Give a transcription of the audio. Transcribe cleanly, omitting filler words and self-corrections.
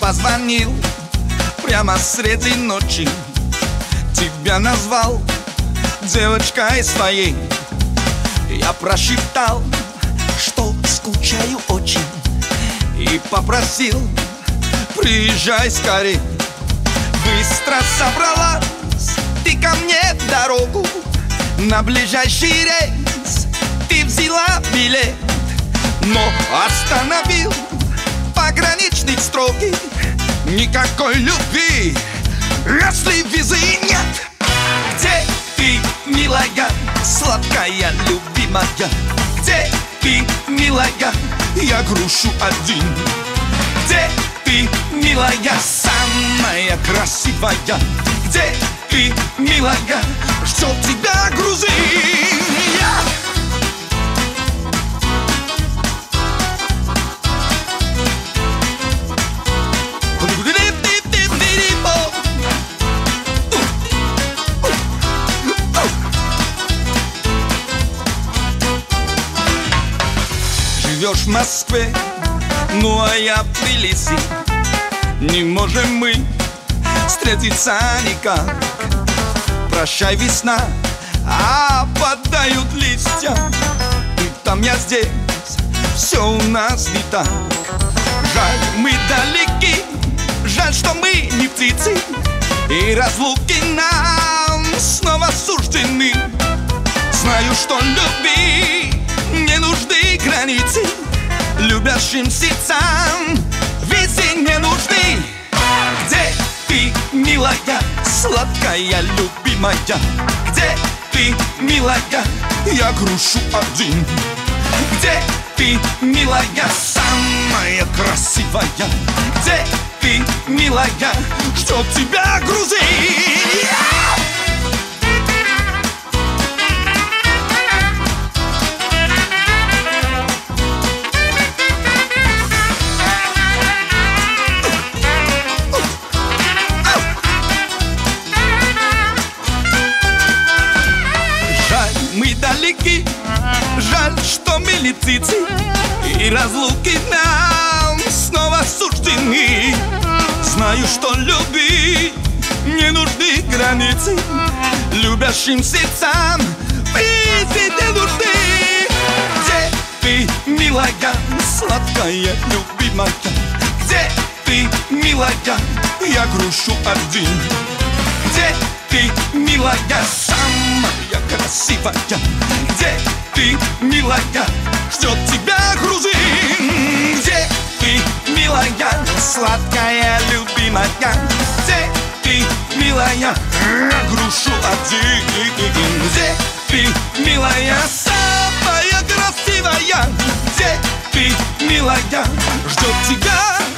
позвонил прямо среди ночи, тебя назвал девочкой своей. Я прошептал, что скучаю очень, и попросил, приезжай скорей. Быстро собралась ты ко мне в дорогу, на ближайший рейс ты взяла билет, но остановил пограничник строгий. Никакой любви, если визы нет. Где ты, милая, сладкая, любимая? Где ты, милая, я грушу один? Где ты, милая, самая красивая? Где ты, милая, ждет тебя Грузия? Живешь в Москве, ну а я в Тбилиси. Не можем мы встретиться никак. Прощай, весна, опадают листья. Ты там, я здесь, все у нас не так. Жаль, мы далеки, жаль, что мы не птицы, и разлуки нам снова суждены. Знаю, что любви не нужны границы, любящим сердцам визи не нужны. Где ты, милая, сладкая, любимая? Где ты, милая, я грушу один? Где ты, милая, самая красивая? Где ты, милая, ждет тебя Грузия? Далеки, жаль, что мы не птицы, и разлуки нам снова суждены. Знаю, что любви не нужны границы, любящим сердцам визи не нужны. Где ты, милая, сладкая, любимая? Где ты, милая, я грушу один? Где ты, милая, самая красивая? Где ты, милая, ждет тебя грузин? Где ты, милая, сладкая, любимая? Где ты, милая, я грушу один? Где ты, милая, самая красивая? Где ты, милая, ждет тебя